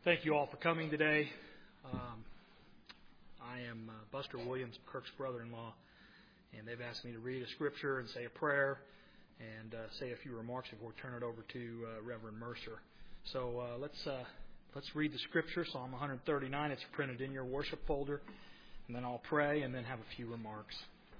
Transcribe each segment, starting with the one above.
Thank you all for coming today. I am Buster Williams, Kirk's brother-in-law, and they've asked me to read a scripture and say a prayer and say a few remarks before we turn it over to Reverend Mercer. So let's read the scripture, Psalm 139. It's printed in your worship folder, and then I'll pray and then have a few remarks.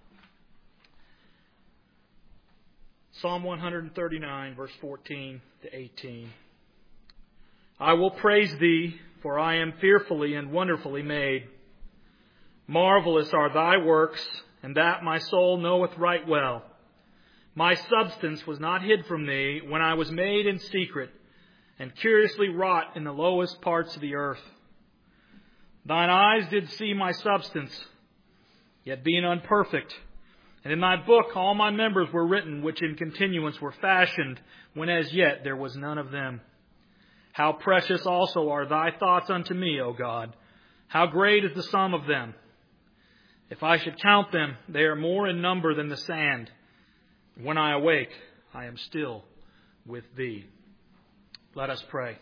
Psalm 139, verse 14 to 18. I will praise Thee, for I am fearfully and wonderfully made. Marvelous are Thy works, and that my soul knoweth right well. My substance was not hid from Thee when I was made in secret, and curiously wrought in the lowest parts of the earth. Thine eyes did see my substance, yet being unperfect. And in Thy book all my members were written, which in continuance were fashioned, when as yet there was none of them. How precious also are Thy thoughts unto me, O God! How great is the sum of them! If I should count them, they are more in number than the sand. When I awake, I am still with Thee. Let us pray.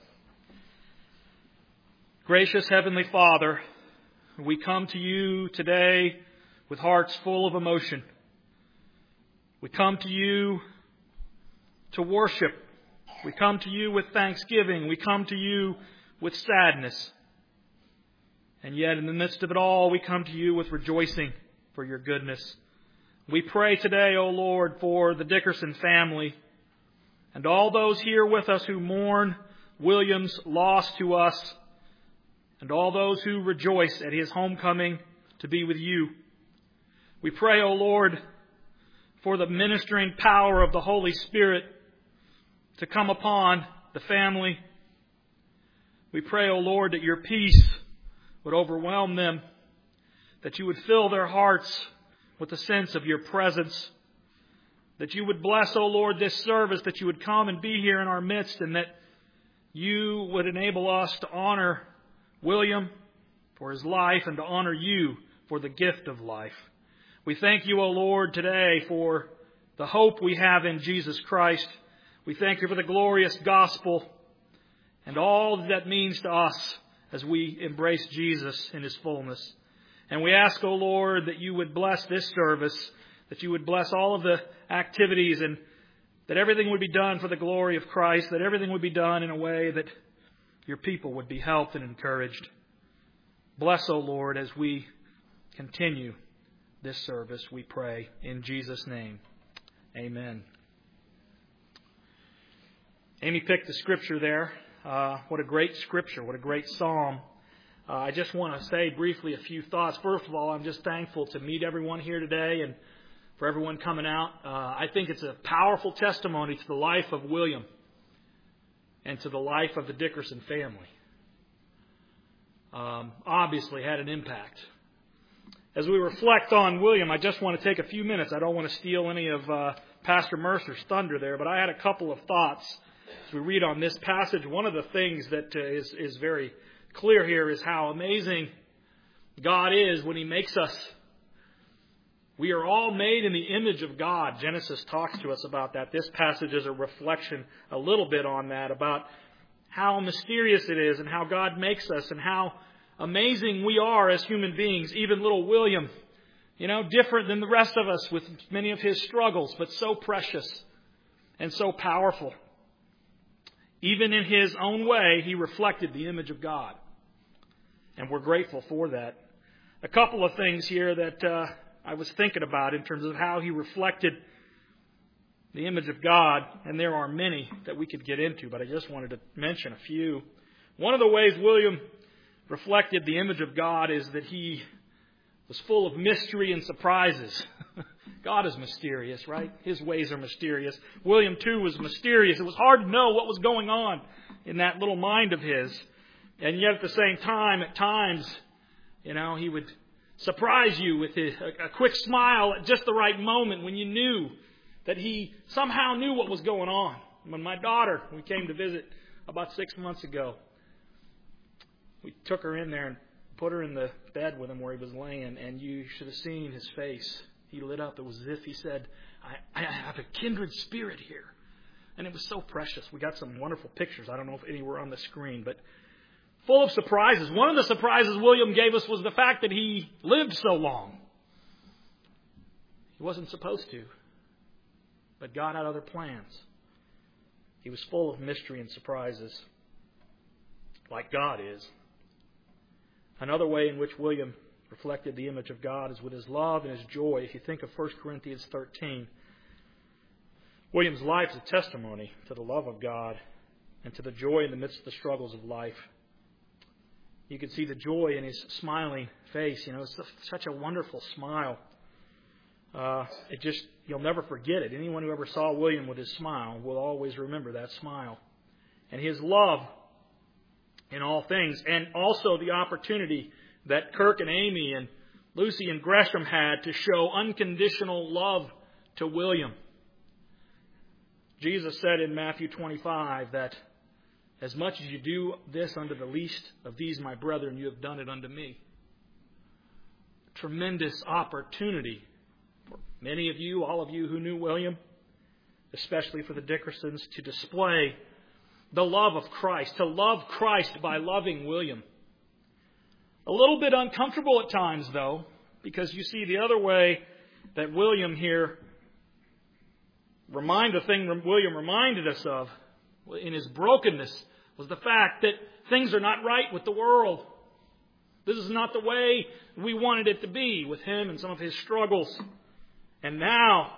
Gracious Heavenly Father, we come to You today with hearts full of emotion. We come to You to worship. We come to You with thanksgiving. We come to You with sadness. And yet in the midst of it all, we come to You with rejoicing for Your goodness. We pray today, O Lord, for the Dickerson family and all those here with us who mourn William's loss to us, and all those who rejoice at his homecoming to be with You. We pray, O Lord, for the ministering power of the Holy Spirit to come upon the family. We pray, O Lord, that Your peace would overwhelm them, that You would fill their hearts with a sense of Your presence, that You would bless, O Lord, this service, that You would come and be here in our midst, and that You would enable us to honor William for his life and to honor You for the gift of life. We thank You, O Lord, today for the hope we have in Jesus Christ. We thank You for the glorious gospel and all that means to us as we embrace Jesus in His fullness. And we ask, O Lord, that You would bless this service, that You would bless all of the activities, and that everything would be done for the glory of Christ, that everything would be done in a way that Your people would be helped and encouraged. Bless, O Lord, as we continue this service, we pray in Jesus' name. Amen. Amy picked the scripture there. What a great scripture. What a great psalm. I just want to say briefly a few thoughts. First of all, I'm just thankful to meet everyone here today and for everyone coming out. I think it's a powerful testimony to the life of William and to the life of the Dickerson family. Obviously had an impact. As we reflect on William, I just want to take a few minutes. I don't want to steal any of Pastor Mercer's thunder there, but I had a couple of thoughts as we read on this passage. One of the things that is very clear here is how amazing God is when He makes us. We are all made in the image of God. Genesis talks to us about that. This passage is a reflection a little bit on that, about how mysterious it is and how God makes us and how amazing we are as human beings. Even little William, different than the rest of us with many of his struggles, but so precious and so powerful. Even in his own way, he reflected the image of God. And we're grateful for that. A couple of things here that I was thinking about in terms of how he reflected the image of God. And there are many that we could get into, but I just wanted to mention a few. One of the ways William reflected the image of God is that he was full of mystery and surprises. God is mysterious, right? His ways are mysterious. William, too, was mysterious. It was hard to know what was going on in that little mind of his. And yet at the same time, at times, he would surprise you with a quick smile at just the right moment when you knew that he somehow knew what was going on. When my daughter, we came to visit about 6 months ago, we took her in there and put her in the bed with him where he was laying, and you should have seen his face. He lit up. It was as if he said, I have a kindred spirit here. And it was so precious. We got some wonderful pictures. I don't know if any were on the screen, but full of surprises. One of the surprises William gave us was the fact that he lived so long. He wasn't supposed to, but God had other plans. He was full of mystery and surprises, like God is. Another way in which William reflected the image of God is with his love and his joy. If you think of 1 Corinthians 13, William's life is a testimony to the love of God and to the joy in the midst of the struggles of life. You can see the joy in his smiling face. It's such a wonderful smile. You'll never forget it. Anyone who ever saw William with his smile will always remember that smile. And his love in all things. And also the opportunity that Kirk and Amy and Lucy and Gresham had to show unconditional love to William. Jesus said in Matthew 25 that as much as you do this unto the least of these my brethren, you have done it unto me. Tremendous opportunity for many of you, all of you who knew William, especially for the Dickersons, to display the love of Christ, to love Christ by loving William. A little bit uncomfortable at times, though, because you see the other way that William here William reminded us of in his brokenness was the fact that things are not right with the world. This is not the way we wanted it to be with him and some of his struggles. And now,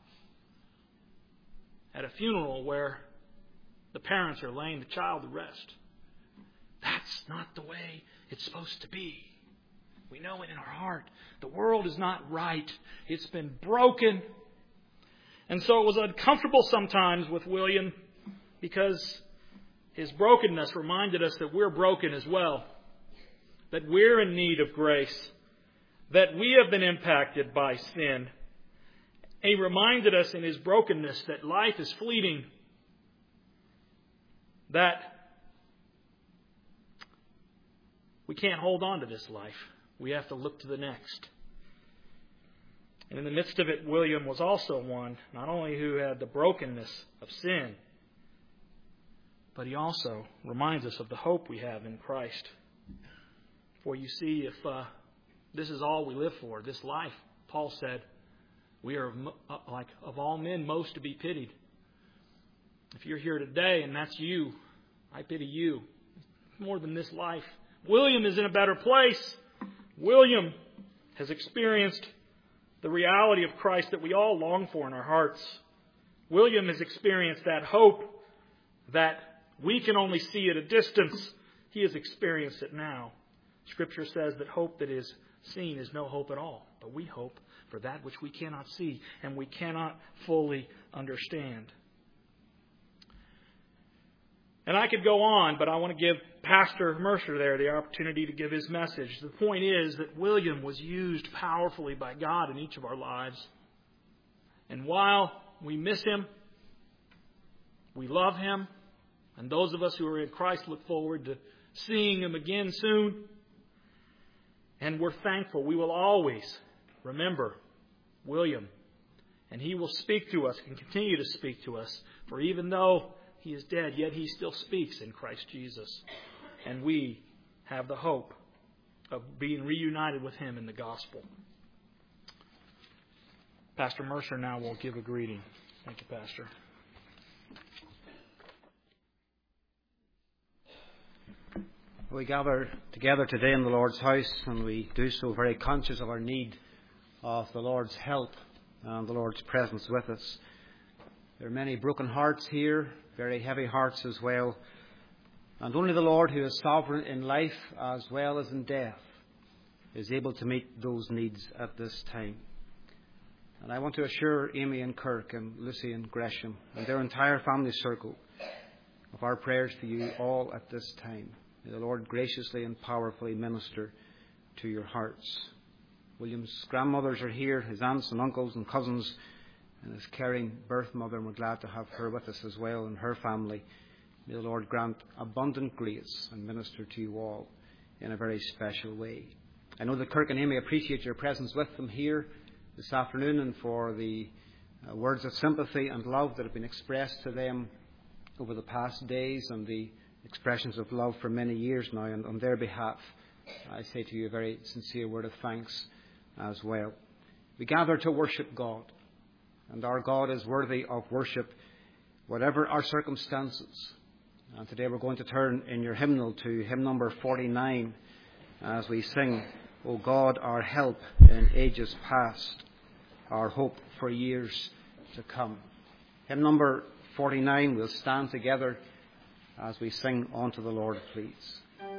at a funeral where the parents are laying the child to rest, that's not the way it's supposed to be. We know it in our heart. The world is not right. It's been broken. And so it was uncomfortable sometimes with William because his brokenness reminded us that we're broken as well, that we're in need of grace, that we have been impacted by sin. He reminded us in his brokenness that life is fleeting, that we can't hold on to this life. We have to look to the next. And in the midst of it, William was also one, not only who had the brokenness of sin, but he also reminds us of the hope we have in Christ. For you see, if this is all we live for, this life, Paul said, we are like of all men most to be pitied. If you're here today and that's you, I pity you. More than this life. William is in a better place. William has experienced the reality of Christ that we all long for in our hearts. William has experienced that hope that we can only see at a distance. He has experienced it now. Scripture says that hope that is seen is no hope at all. But we hope for that which we cannot see and we cannot fully understand. And I could go on, but I want to give Pastor Mercer there the opportunity to give his message. The point is that William was used powerfully by God in each of our lives. And while we miss him, we love him, and those of us who are in Christ look forward to seeing him again soon. And we're thankful. We will always remember William. And he will speak to us and continue to speak to us. For even though he is dead, yet he still speaks in Christ Jesus. And we have the hope of being reunited with him in the gospel. Pastor Mercer now will give a greeting. Thank you, Pastor. We gather together today in the Lord's house, and we do so very conscious of our need of the Lord's help and the Lord's presence with us. There are many broken hearts here, very heavy hearts as well. And only the Lord, who is sovereign in life as well as in death, is able to meet those needs at this time. And I want to assure Amy and Kirk and Lucy and Gresham and their entire family circle of our prayers to you all at this time. May the Lord graciously and powerfully minister to your hearts. William's grandmothers are here, his aunts and uncles and cousins, and his caring birth mother, and we're glad to have her with us as well and her family. May the Lord grant abundant grace and minister to you all in a very special way. I know that Kirk and Amy appreciate your presence with them here this afternoon, and for the words of sympathy and love that have been expressed to them over the past days and the expressions of love for many years now, and on their behalf, I say to you a very sincere word of thanks as well. We gather to worship God, and our God is worthy of worship, whatever our circumstances. And today we're going to turn in your hymnal to hymn number 49 as we sing, O God, our help in ages past, our hope for years to come. Hymn number 49, we'll stand together as we sing unto the Lord, please.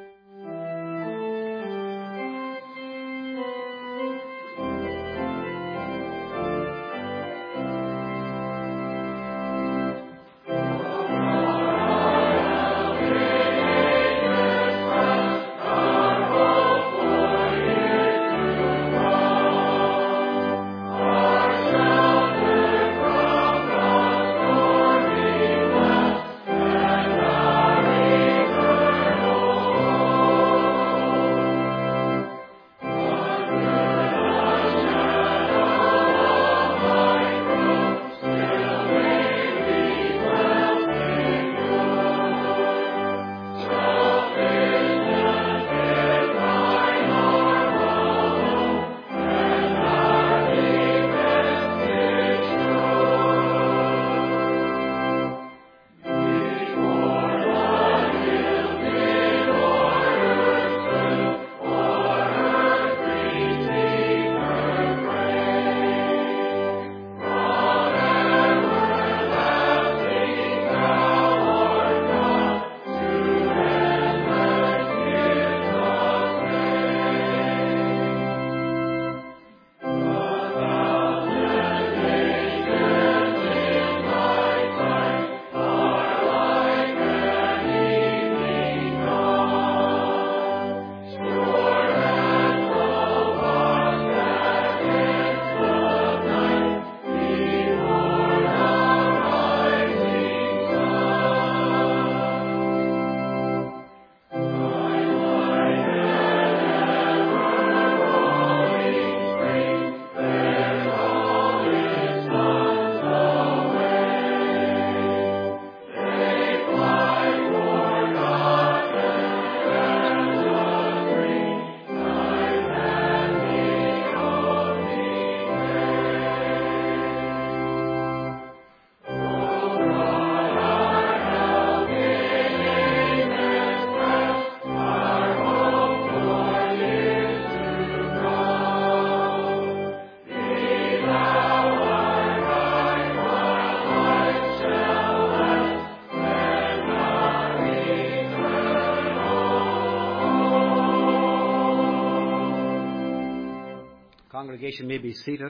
Congregation may be seated.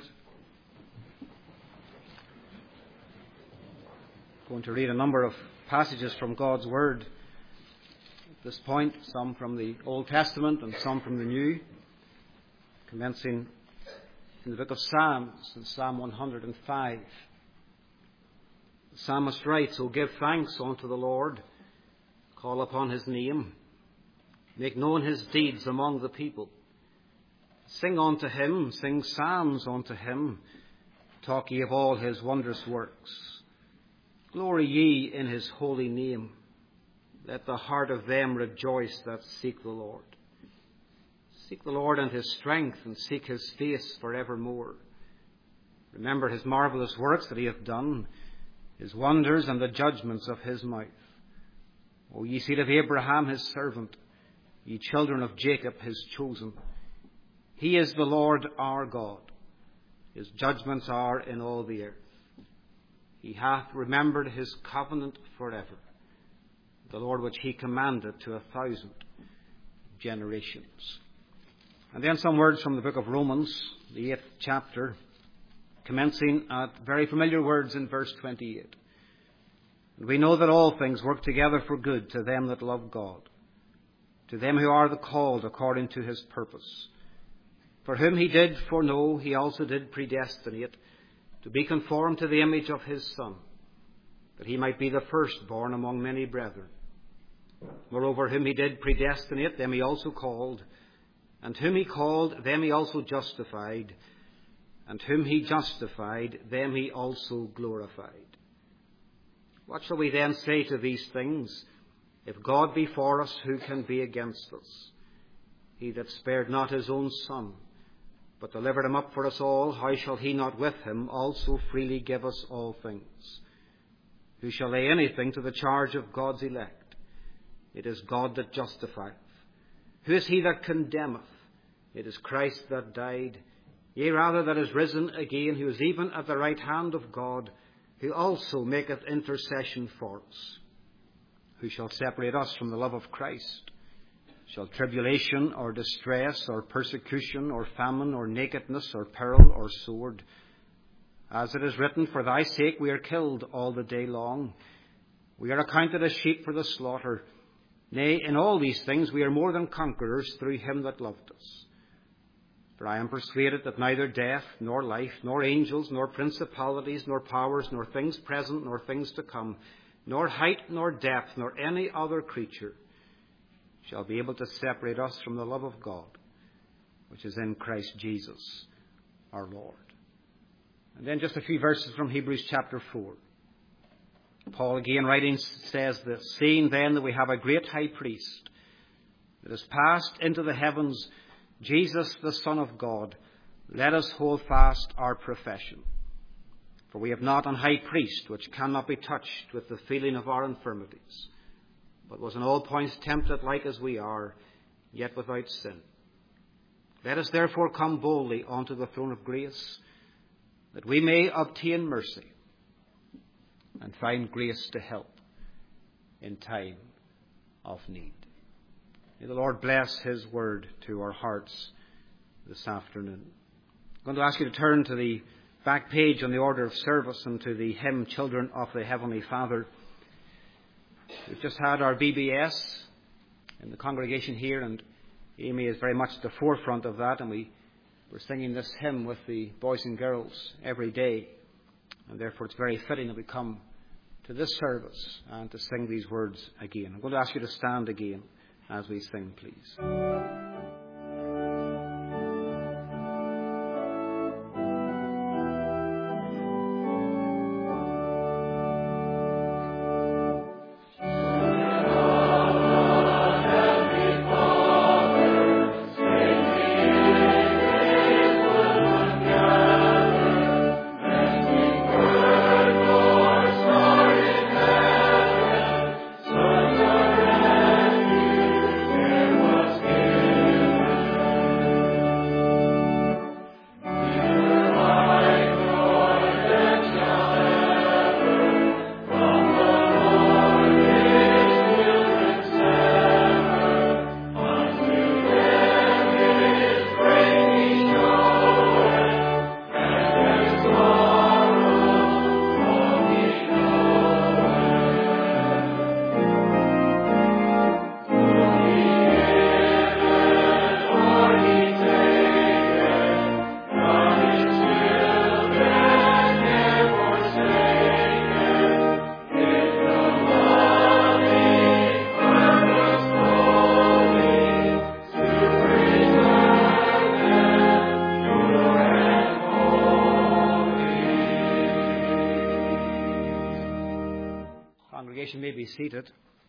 I'm going to read a number of passages from God's Word at this point, some from the Old Testament and some from the New, commencing in the book of Psalms, in Psalm 105. The psalmist writes, O give thanks unto the Lord, call upon his name, make known his deeds among the people. Sing unto him, sing psalms unto him, talk ye of all his wondrous works. Glory ye in his holy name. Let the heart of them rejoice that seek the Lord. Seek the Lord and his strength, and seek his face for evermore. Remember his marvellous works that he hath done, his wonders and the judgments of his mouth. O ye seed of Abraham his servant, ye children of Jacob his chosen. He is the Lord our God. His judgments are in all the earth. He hath remembered his covenant forever, the Lord which he commanded to 1,000 generations. And then some words from the book of Romans, the 8th chapter, commencing at very familiar words in verse 28. And we know that all things work together for good to them that love God, to them who are the called according to his purpose. For whom he did foreknow, he also did predestinate to be conformed to the image of his Son, that he might be the firstborn among many brethren. Moreover, whom he did predestinate, them he also called. And whom he called, them he also justified. And whom he justified, them he also glorified. What shall we then say to these things? If God be for us, who can be against us? He that spared not his own Son, but delivered him up for us all, how shall he not with him also freely give us all things? Who shall lay anything to the charge of God's elect? It is God that justifieth. Who is he that condemneth? It is Christ that died, yea, rather that is risen again, who is even at the right hand of God, who also maketh intercession for us. Who shall separate us from the love of Christ? Shall tribulation, or distress, or persecution, or famine, or nakedness, or peril, or sword? As it is written, for thy sake we are killed all the day long. We are accounted as sheep for the slaughter. Nay, in all these things we are more than conquerors through him that loved us. For I am persuaded that neither death, nor life, nor angels, nor principalities, nor powers, nor things present, nor things to come, nor height, nor depth, nor any other creature shall be able to separate us from the love of God, which is in Christ Jesus our Lord. And then just a few verses from Hebrews chapter 4. Paul again writing says this, seeing then that we have a great high priest that has passed into the heavens, Jesus the Son of God, let us hold fast our profession. For we have not an high priest which cannot be touched with the feeling of our infirmities, but was in all points tempted like as we are, yet without sin. Let us therefore come boldly unto the throne of grace, that we may obtain mercy and find grace to help in time of need. May the Lord bless his word to our hearts this afternoon. I'm going to ask you to turn to the back page on the order of service and to the hymn, Children of the Heavenly Father. We've just had our VBS in the congregation here, and Amy is very much at the forefront of that, and we're singing this hymn with the boys and girls every day, and therefore it's very fitting that we come to this service and to sing these words again. I'm going to ask you to stand again as we sing, please. May be seated.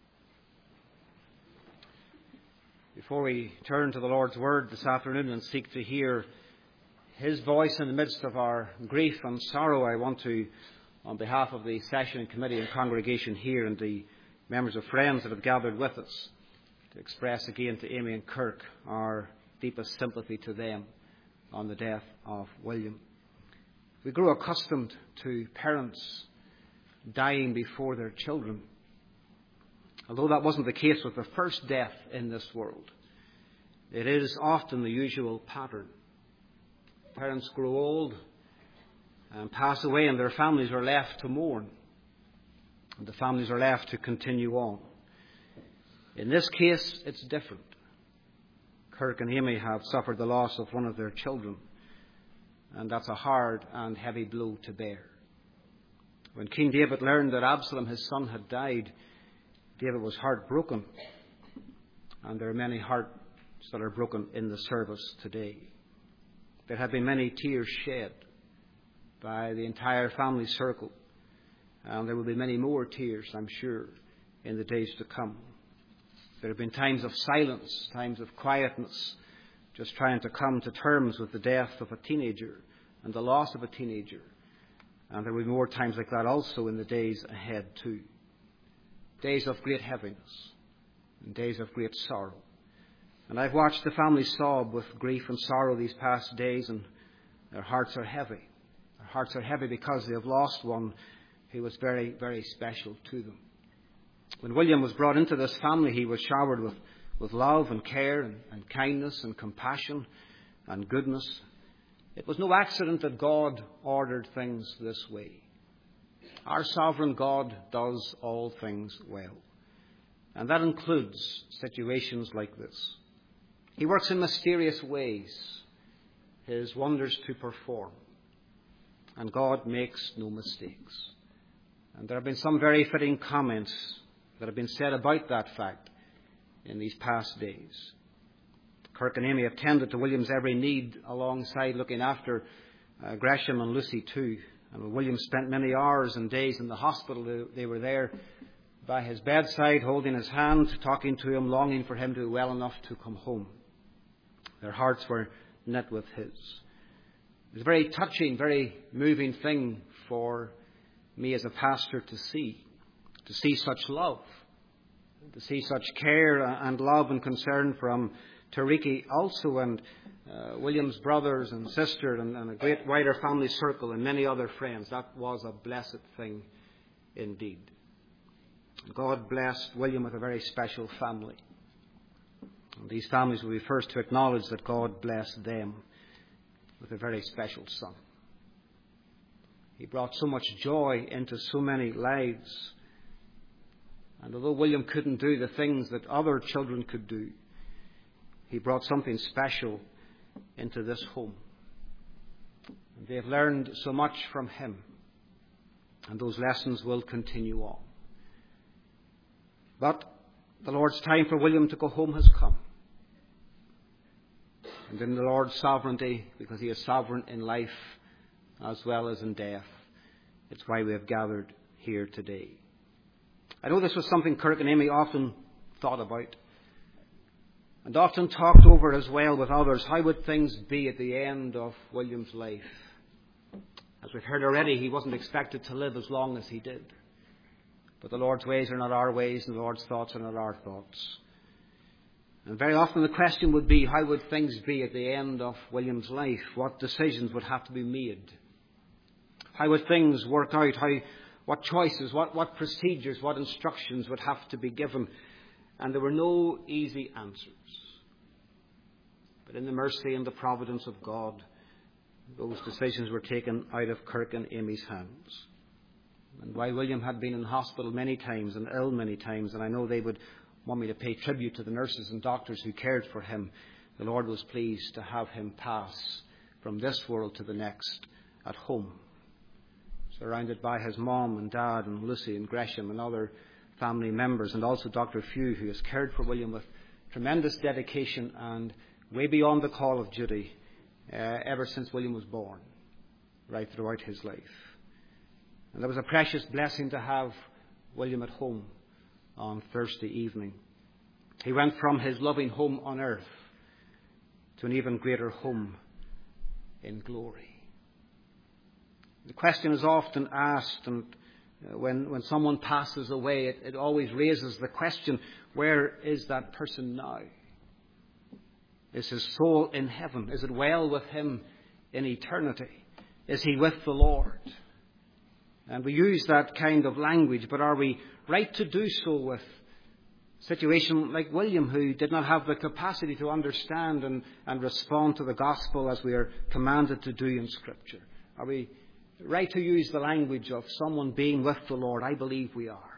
Before we turn to the Lord's Word this afternoon and seek to hear his voice in the midst of our grief and sorrow, I want to, on behalf of the session committee and congregation here and the members of friends that have gathered with us, to express again to Amy and Kirk our deepest sympathy to them on the death of William. We grew accustomed to parents dying before their children. Although that wasn't the case with the first death in this world, it is often the usual pattern. Parents grow old and pass away, and their families are left to mourn. And the families are left to continue on. In this case, it's different. Kirk and Amy have suffered the loss of one of their children, and that's a hard and heavy blow to bear. When King David learned that Absalom, his son, had died, David was heartbroken, and there are many hearts that are broken in the service today. There have been many tears shed by the entire family circle, and there will be many more tears, I'm sure, in the days to come. There have been times of silence, times of quietness, just trying to come to terms with the death of a teenager and the loss of a teenager. And there will be more times like that also in the days ahead too. Days of great heaviness and days of great sorrow. And I've watched the family sob with grief and sorrow these past days, and their hearts are heavy. Their hearts are heavy because they have lost one who was very, very special to them. When William was brought into this family, he was showered with love and care and kindness and compassion and goodness. It was no accident that God ordered things this way. Our sovereign God does all things well. And that includes situations like this. He works in mysterious ways, His wonders to perform. And God makes no mistakes. And there have been some very fitting comments that have been said about that fact in these past days. Kirk and Amy attended to William's every need alongside looking after Gresham and Lucy too. And when William spent many hours and days in the hospital, they were there by his bedside, holding his hand, talking to him, longing for him to be well enough to come home. Their hearts were knit with his. It was a very touching, very moving thing for me as a pastor to see such love, to see such care and love and concern from Tariki also, and William's brothers and sister and a great wider family circle and many other friends. That was a blessed thing indeed. God blessed William with a very special family. And these families will be first to acknowledge that God blessed them with a very special son. He brought so much joy into so many lives. And although William couldn't do the things that other children could do, he brought something special into this home. And they have learned so much from him. And those lessons will continue on. But the Lord's time for William to go home has come. And in the Lord's sovereignty, because He is sovereign in life as well as in death, it's why we have gathered here today. I know this was something Kirk and Amy often thought about and often talked over as well with others. How would things be at the end of William's life? As we've heard already, he wasn't expected to live as long as he did. But the Lord's ways are not our ways, and the Lord's thoughts are not our thoughts. And very often the question would be, how would things be at the end of William's life? What decisions would have to be made? How would things work out? What choices, what procedures, what instructions would have to be given? And there were no easy answers. But in the mercy and the providence of God, those decisions were taken out of Kirk and Amy's hands. And while William had been in hospital many times and ill many times, and I know they would want me to pay tribute to the nurses and doctors who cared for him, the Lord was pleased to have him pass from this world to the next at home, surrounded by his mom and dad and Lucy and Gresham and other family members, and also Dr. Few, who has cared for William with tremendous dedication and way beyond the call of duty ever since William was born, right throughout his life. And there was a precious blessing to have William at home on Thursday evening. He went from his loving home on earth to an even greater home in glory. The question is often asked, and when someone passes away, it always raises the question, where is that person now? Is his soul in heaven? Is it well with him in eternity? Is he with the Lord? And we use that kind of language, but are we right to do so with a situation like William, who did not have the capacity to understand and respond to the gospel as we are commanded to do in Scripture? Are we right to use the language of someone being with the Lord? I believe we are.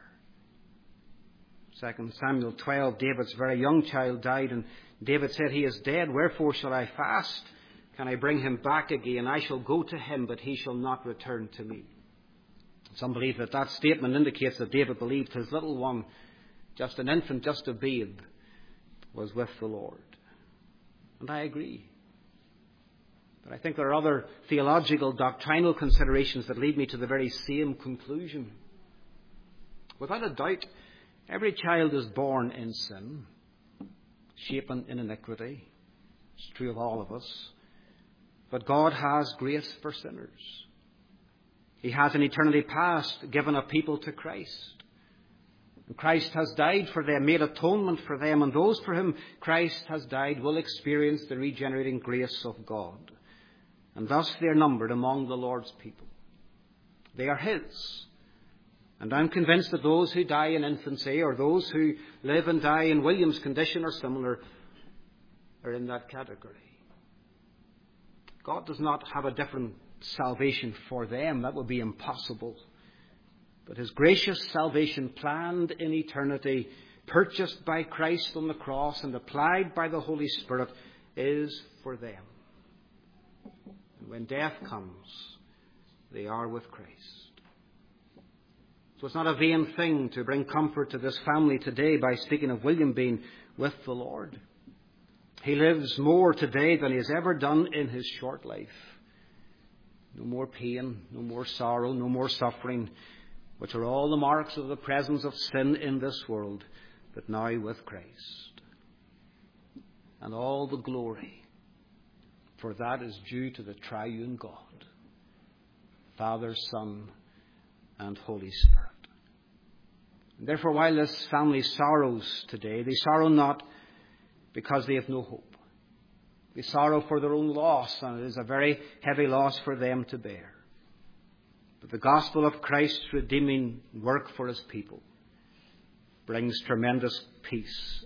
2 Samuel 12, David's very young child died, and David said, "He is dead, wherefore shall I fast? Can I bring him back again? I shall go to him, but he shall not return to me." Some believe that statement indicates that David believed his little one, just an infant, just a babe, was with the Lord. And I agree. But I think there are other theological, doctrinal considerations that lead me to the very same conclusion. Without a doubt, every child is born in sin. shapen in iniquity. It's true of all of us. But God has grace for sinners. He has in eternity past given a people to Christ. And Christ has died for them, made atonement for them, and those for whom Christ has died will experience the regenerating grace of God. And thus they are numbered among the Lord's people. They are His. And I'm convinced that those who die in infancy, or those who live and die in William's condition or similar, are in that category. God does not have a different salvation for them. That would be impossible. But His gracious salvation, planned in eternity, purchased by Christ on the cross and applied by the Holy Spirit, is for them. And when death comes, they are with Christ. So it's not a vain thing to bring comfort to this family today by speaking of William being with the Lord. He lives more today than he has ever done in his short life. No more pain, no more sorrow, no more suffering, which are all the marks of the presence of sin in this world, but now with Christ. And all the glory, for that is due to the triune God, Father, Son, and Holy Spirit. And therefore, while this family sorrows today, they sorrow not because they have no hope. They sorrow for their own loss, and it is a very heavy loss for them to bear. But the gospel of Christ's redeeming work for His people brings tremendous peace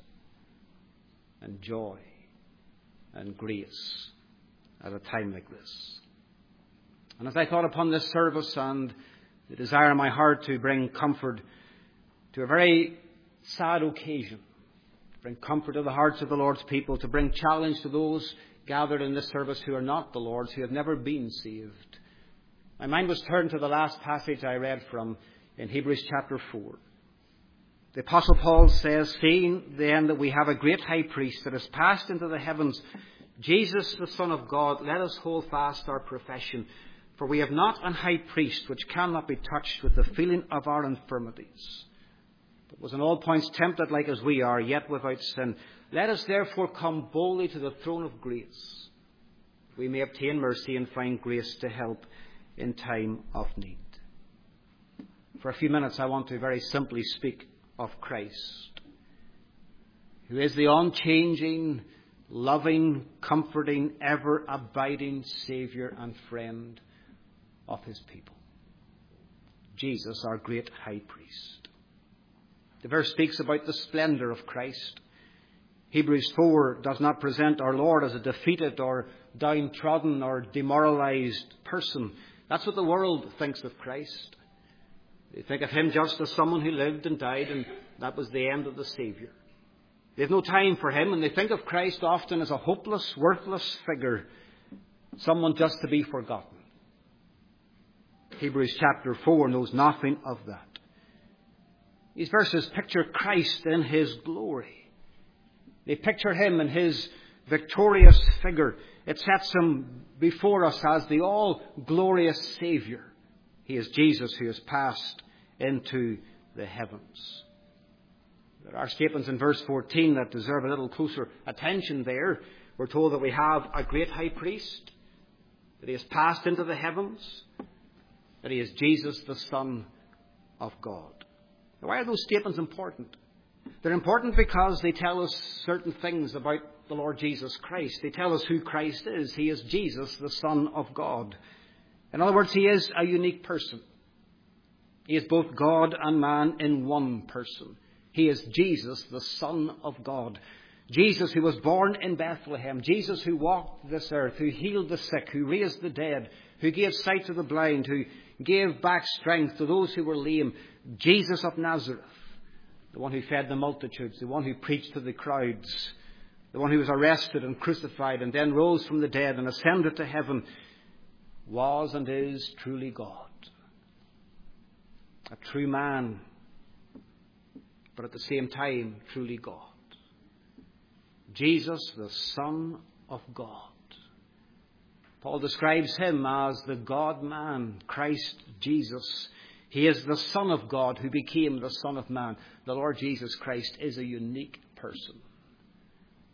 and joy and grace at a time like this. And as I thought upon this service and the desire in my heart to bring comfort to a very sad occasion, to bring comfort to the hearts of the Lord's people, to bring challenge to those gathered in this service who are not the Lord's, who have never been saved, my mind was turned to the last passage I read from in Hebrews chapter 4. The Apostle Paul says, seeing then that we have a great high priest that has passed into the heavens, Jesus the Son of God, let us hold fast our profession. For we have not an high priest which cannot be touched with the feeling of our infirmities, but was in all points tempted like as we are, yet without sin. Let us therefore come boldly to the throne of grace, that we may obtain mercy and find grace to help in time of need. For a few minutes I want to very simply speak of Christ, who is the unchanging, loving, comforting, ever-abiding Saviour and friend of His people. Jesus, our great high priest. The verse speaks about the splendour of Christ. Hebrews 4 does not present our Lord as a defeated or downtrodden or demoralized person. That's what the world thinks of Christ. They think of Him just as someone who lived and died, and that was the end of the Saviour. They have no time for Him, and they think of Christ often as a hopeless, worthless figure, someone just to be forgotten. Hebrews chapter 4 knows nothing of that. These verses picture Christ in His glory. They picture Him in His victorious figure. It sets Him before us as the all-glorious Saviour. He is Jesus who has passed into the heavens. There are statements in verse 14 that deserve a little closer attention there. We're told that we have a great high priest, that He has passed into the heavens, that He is Jesus, the Son of God. Now, why are those statements important? They're important because they tell us certain things about the Lord Jesus Christ. They tell us who Christ is. He is Jesus, the Son of God. In other words, He is a unique person. He is both God and man in one person. He is Jesus, the Son of God. Jesus who was born in Bethlehem. Jesus who walked this earth, who healed the sick, who raised the dead, who gave sight to the blind, who gave back strength to those who were lame. Jesus of Nazareth, the one who fed the multitudes, the one who preached to the crowds, the one who was arrested and crucified and then rose from the dead and ascended to heaven, was and is truly God. A true man, but at the same time, truly God. Jesus, the Son of God. Paul describes Him as the God-man, Christ Jesus. He is the Son of God who became the Son of Man. The Lord Jesus Christ is a unique person.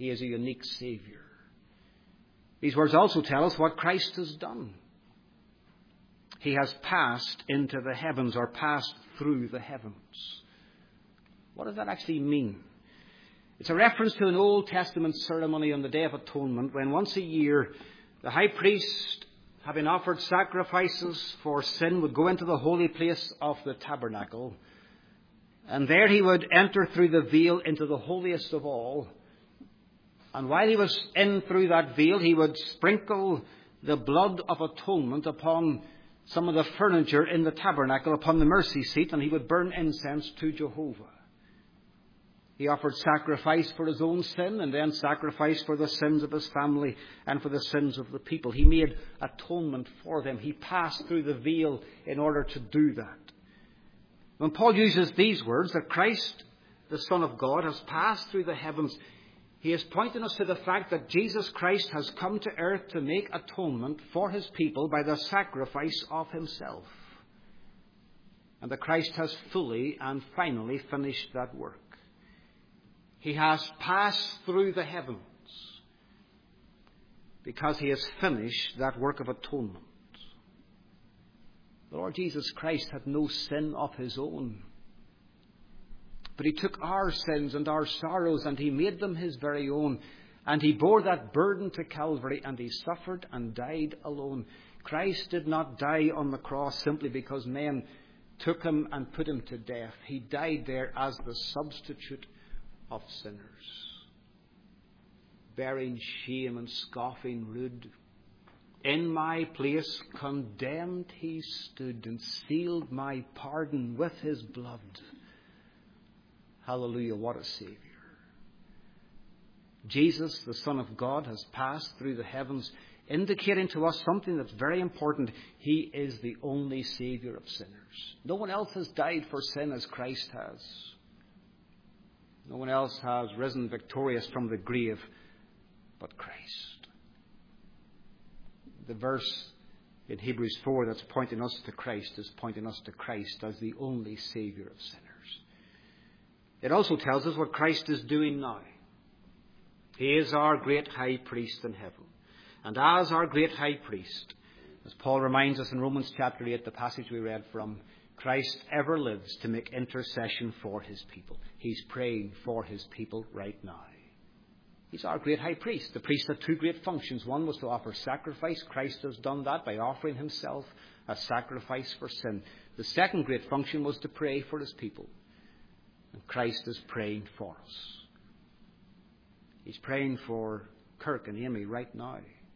He is a unique Saviour. These words also tell us what Christ has done. He has passed into the heavens, or passed through the heavens. What does that actually mean? It's a reference to an Old Testament ceremony on the Day of Atonement, when once a year the high priest, having offered sacrifices for sin, would go into the holy place of the tabernacle. And there he would enter through the veil into the holiest of all. And while he was in through that veil, he would sprinkle the blood of atonement upon some of the furniture in the tabernacle, upon the mercy seat, and he would burn incense to Jehovah. He offered sacrifice for his own sin, and then sacrifice for the sins of his family and for the sins of the people. He made atonement for them. He passed through the veil in order to do that. When Paul uses these words, that Christ, the Son of God, has passed through the heavens, he is pointing us to the fact that Jesus Christ has come to earth to make atonement for his people by the sacrifice of himself. And that Christ has fully and finally finished that work. He has passed through the heavens because he has finished that work of atonement. The Lord Jesus Christ had no sin of his own. But he took our sins and our sorrows and he made them his very own. And he bore that burden to Calvary and he suffered and died alone. Christ did not die on the cross simply because men took him and put him to death. He died there as the substitute of sinners, bearing shame and scoffing rude. In my place condemned he stood and sealed my pardon with his blood. Hallelujah, what a Saviour. Jesus, the Son of God, has passed through the heavens, indicating to us something that's very important. He is the only Saviour of sinners. No one else has died for sin as Christ has. No one else has risen victorious from the grave but Christ. The verse in Hebrews 4 that's pointing us to Christ is pointing us to Christ as the only Saviour of sinners. It also tells us what Christ is doing now. He is our great high priest in heaven. And as our great high priest, as Paul reminds us in Romans chapter 8, the passage we read from, Christ ever lives to make intercession for his people. He's praying for his people right now. He's our great high priest. The priest had two great functions. One was to offer sacrifice. Christ has done that by offering himself as sacrifice for sin. The second great function was to pray for his people. And Christ is praying for us. He's praying for Kirk and Amy right now.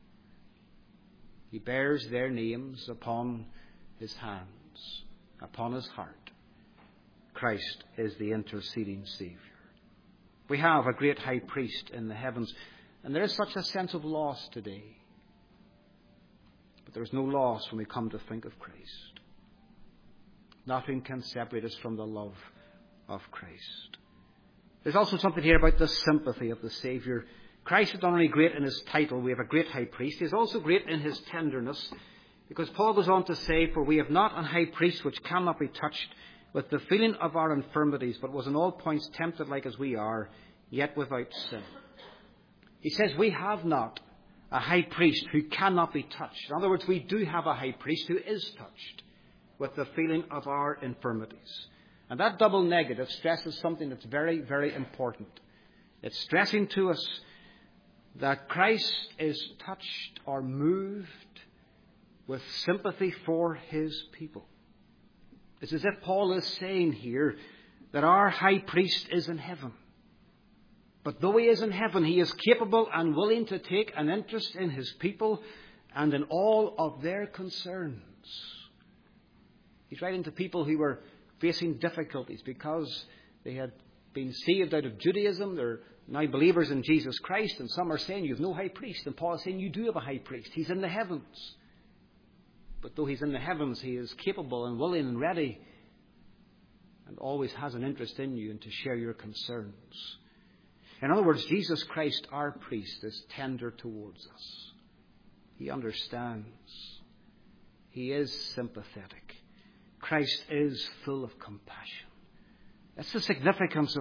He bears their names upon his hands, upon his heart. Christ is the interceding Saviour. We have a great high priest in the heavens, and there is such a sense of loss today. But there is no loss when we come to think of Christ. Nothing can separate us from the love of Christ. There's also something here about the sympathy of the Saviour. Christ is not only great in his title, we have a great high priest, he is also great in his tenderness, because Paul goes on to say, for we have not an high priest which cannot be touched with the feeling of our infirmities, but was in all points tempted like as we are, yet without sin. He says we have not a high priest who cannot be touched. In other words, we do have a high priest who is touched with the feeling of our infirmities. And that double negative stresses something that's very, very important. It's stressing to us that Christ is touched or moved with sympathy for his people. It's as if Paul is saying here that our high priest is in heaven. But though he is in heaven, he is capable and willing to take an interest in his people and in all of their concerns. He's writing to people who were facing difficulties because they had been saved out of Judaism. They're now believers in Jesus Christ, and some are saying you have no high priest. And Paul is saying you do have a high priest. He's in the heavens. But though he's in the heavens, he is capable and willing and ready and always has an interest in you and to share your concerns. In other words, Jesus Christ, our priest, is tender towards us. He understands. He is sympathetic. Christ is full of compassion. That's the significance of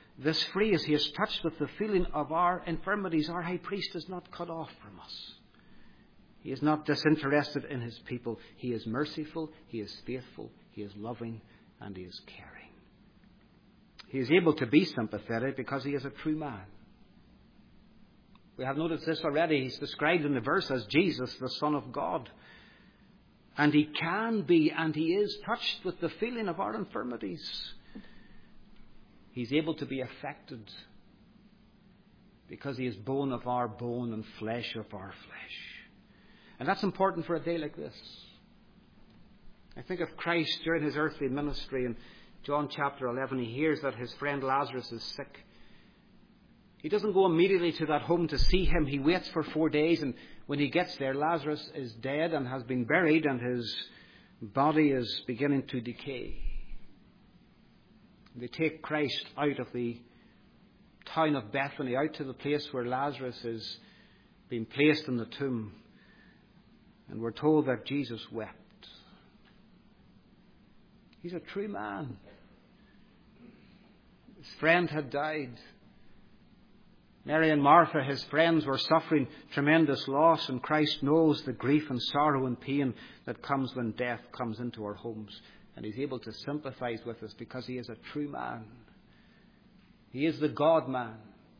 This phrase, he is touched with the feeling of our infirmities. Our high priest is not cut off from us. He is not disinterested in his people. He is merciful, he is faithful, he is loving, and he is caring. He is able to be sympathetic because he is a true man. We have noticed this already. He's described in the verse as Jesus, the Son of God. And he can be, and he is touched with the feeling of our infirmities. He's able to be affected because he is bone of our bone and flesh of our flesh. And that's important for a day like this. I think of Christ during his earthly ministry. In John chapter 11, he hears that his friend Lazarus is sick. He doesn't go immediately to that home to see him. He waits for 4 days, and when he gets there, Lazarus is dead and has been buried, and his body is beginning to decay. They take Christ out of the town of Bethany, out to the place where Lazarus is being placed in the tomb. And we're told that Jesus wept. He's a true man. His friend had died. Mary and Martha, his friends, were suffering tremendous loss, and Christ knows the grief and sorrow and pain that comes when death comes into our homes. And he's able to sympathize with us because he is a true man. He is the God-man.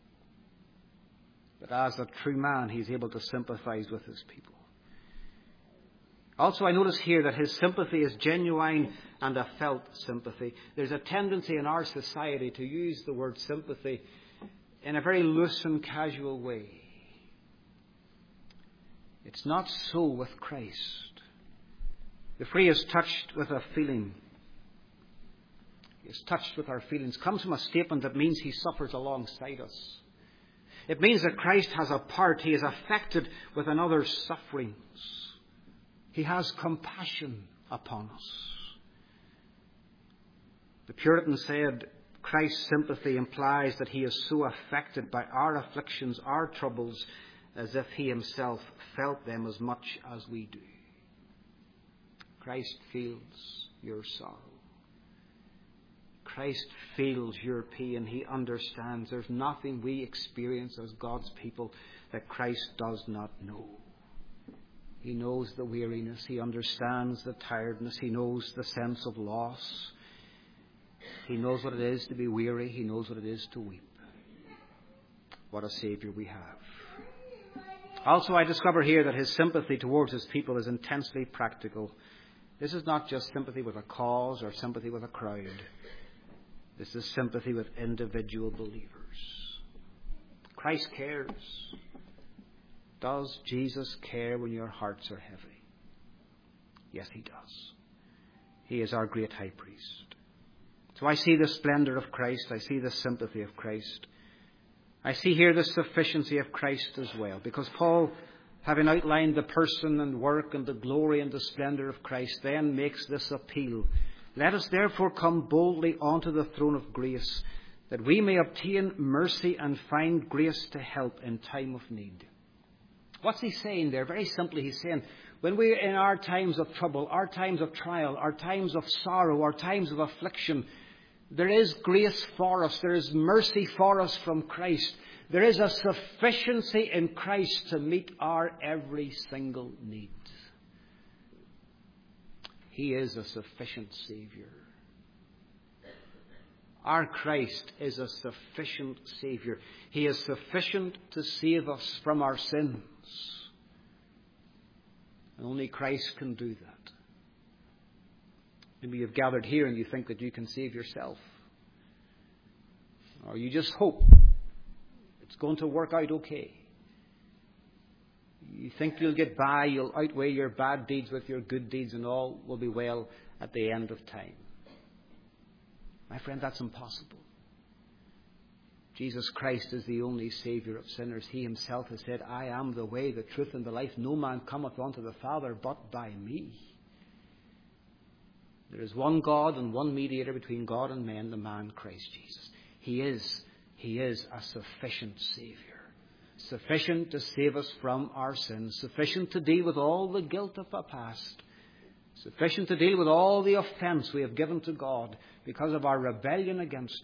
But as a true man, he's able to sympathize with his people. Also, I notice here that his sympathy is genuine and a felt sympathy. There's a tendency in our society to use the word sympathy in a very loose and casual way. It's not so with Christ. The phrase touched with a feeling, is touched with our feelings, comes from a statement that means he suffers alongside us. It means that Christ has a part. He is affected with another's sufferings. He has compassion upon us. The Puritan said, Christ's sympathy implies that he is so affected by our afflictions, our troubles, as if he himself felt them as much as we do. Christ feels your sorrow. Christ feels your pain. He understands. There's nothing we experience as God's people that Christ does not know. He knows the weariness. He understands the tiredness. He knows the sense of loss. He knows what it is to be weary. He knows what it is to weep. What a Saviour we have. Also, I discover here that his sympathy towards his people is intensely practical. This is not just sympathy with a cause or sympathy with a crowd. This is sympathy with individual believers. Christ cares. Does Jesus care when your hearts are heavy? Yes, he does. He is our great high priest. So I see the splendor of Christ. I see the sympathy of Christ. I see here the sufficiency of Christ as well. Because Paul, having outlined the person and work and the glory and the splendor of Christ, then makes this appeal. Let us therefore come boldly onto the throne of grace, that we may obtain mercy and find grace to help in time of need. What's he saying there? Very simply, he's saying, when we're in our times of trouble, our times of trial, our times of sorrow, our times of affliction, there is grace for us. There is mercy for us from Christ. There is a sufficiency in Christ to meet our every single need. He is a sufficient Saviour. Our Christ is a sufficient Saviour. He is sufficient to save us from our sins. And only Christ can do that. Maybe you've gathered here and you think that you can save yourself. Or you just hope it's going to work out okay. You think you'll get by, you'll outweigh your bad deeds with your good deeds, and all will be well at the end of time. My friend, that's impossible. Jesus Christ is the only Saviour of sinners. He himself has said, I am the way, the truth, and the life. No man cometh unto the Father but by me. There is one God and one mediator between God and men, the man Christ Jesus. He is a sufficient Saviour. Sufficient to save us from our sins. Sufficient to deal with all the guilt of our past. Sufficient to deal with all the offence we have given to God because of our rebellion against him.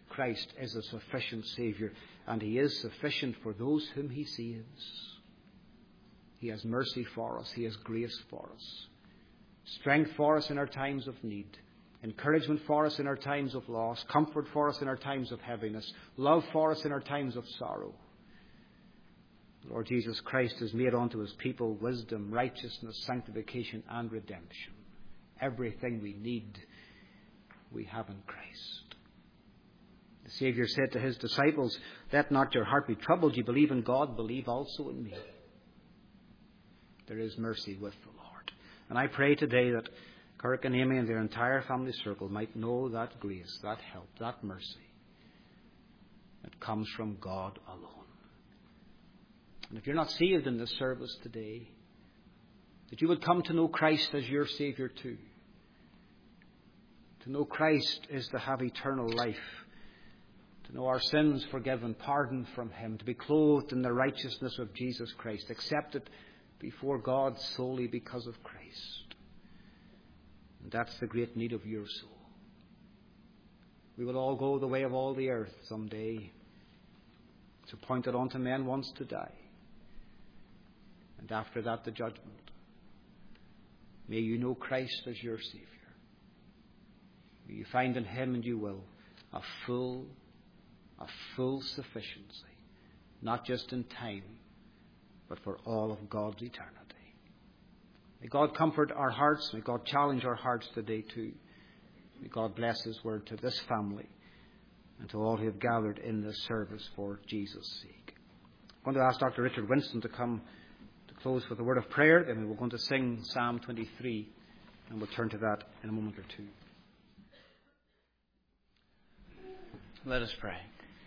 Christ is a sufficient Saviour, and He is sufficient for those whom He saves. He has mercy for us. He has grace for us. Strength for us in our times of need. Encouragement for us in our times of loss. Comfort for us in our times of heaviness. Love for us in our times of sorrow. Lord Jesus Christ has made unto His people wisdom, righteousness, sanctification, and redemption. Everything we need, we have in Christ. The Saviour said to His disciples, "Let not your heart be troubled. You believe in God, believe also in me." There is mercy with the Lord. And I pray today that Kirk and Amy and their entire family circle might know that grace, that help, that mercy that comes from God alone. And if you're not saved in this service today, that you would come to know Christ as your Saviour too. To know Christ is to have eternal life. To know our sins forgiven, pardoned from Him. To be clothed in the righteousness of Jesus Christ. Accepted before God solely because of Christ. And that's the great need of your soul. We will all go the way of all the earth someday. It's appointed unto men once to die. And after that the judgment. May you know Christ as your Saviour. May you find in Him, and you will, a full sufficiency. Not just in time, but for all of God's eternity. May God comfort our hearts. May God challenge our hearts today too. May God bless His word to this family and to all who have gathered in this service for Jesus' sake. I'm going to ask Dr. Richard Winston to come to close with a word of prayer. Then we're going to sing Psalm 23, and we'll turn to that in a moment or two. Let us pray.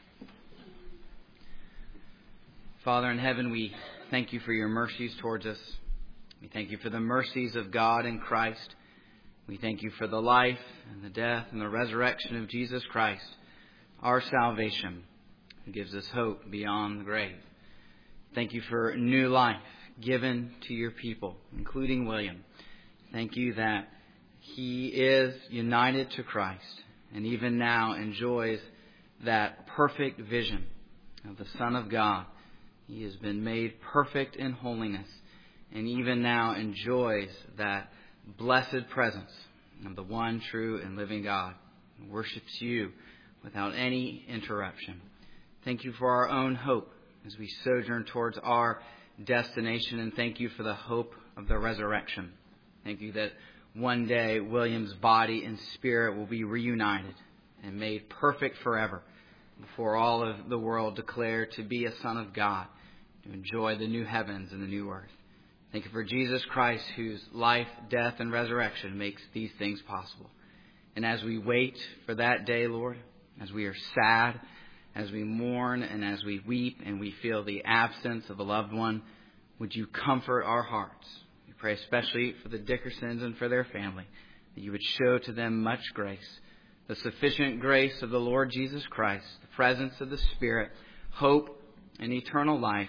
Father in heaven, we thank you for your mercies towards us. We thank you for the mercies of God in Christ. We thank you for the life and the death and the resurrection of Jesus Christ, our salvation, who gives us hope beyond the grave. Thank you for new life given to your people, including William. Thank you that he is united to Christ and even now enjoys that perfect vision of the Son of God. He has been made perfect in holiness and even now enjoys that blessed presence of the one true and living God and worships you without any interruption. Thank you for our own hope as we sojourn towards our destination, and thank you for the hope of the resurrection. Thank you that one day William's body and spirit will be reunited and made perfect forever before all of the world declare to be a son of God, to enjoy the new heavens and the new earth. Thank you for Jesus Christ, whose life, death, and resurrection makes these things possible. And as we wait for that day, Lord, as we are sad, as we mourn, and as we weep, and we feel the absence of a loved one, would you comfort our hearts? We pray especially for the Dickersons and for their family, that you would show to them much grace, the sufficient grace of the Lord Jesus Christ, the presence of the Spirit, hope and eternal life,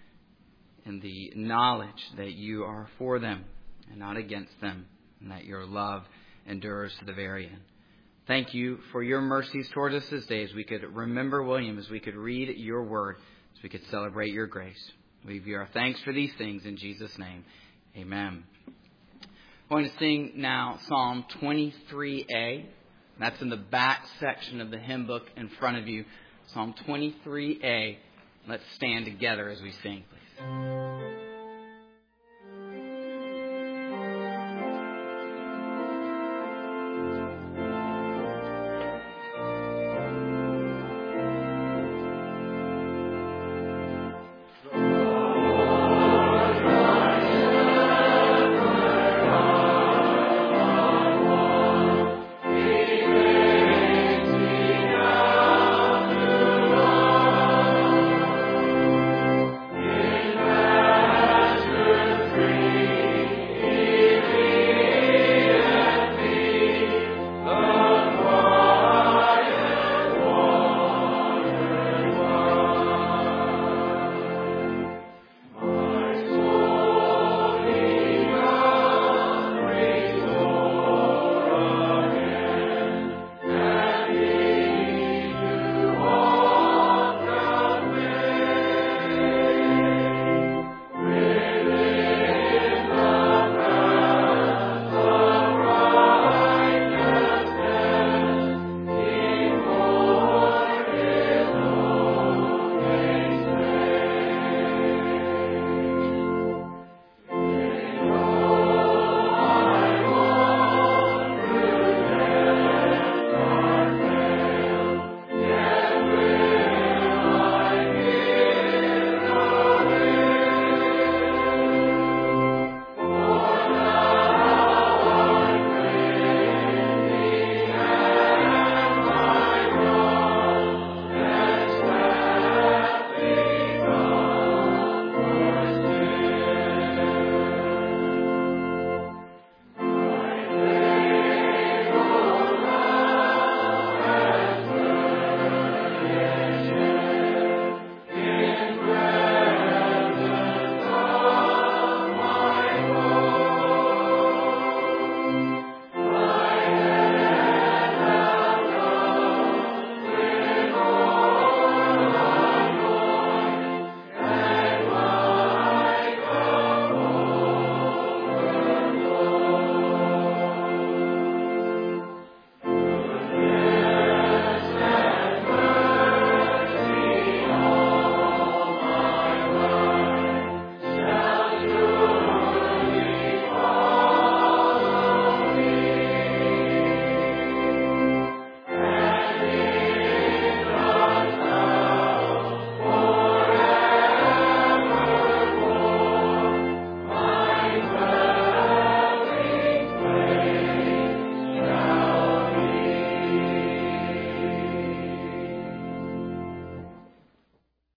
and the knowledge that you are for them and not against them, and that your love endures to the very end. Thank you for your mercies toward us this day as we could remember William, as we could read your word, as we could celebrate your grace. We give you our thanks for these things in Jesus' name. Amen. I'm going to sing now Psalm 23a. That's in the back section of the hymn book in front of you. Psalm 23a. Let's stand together as we sing, please.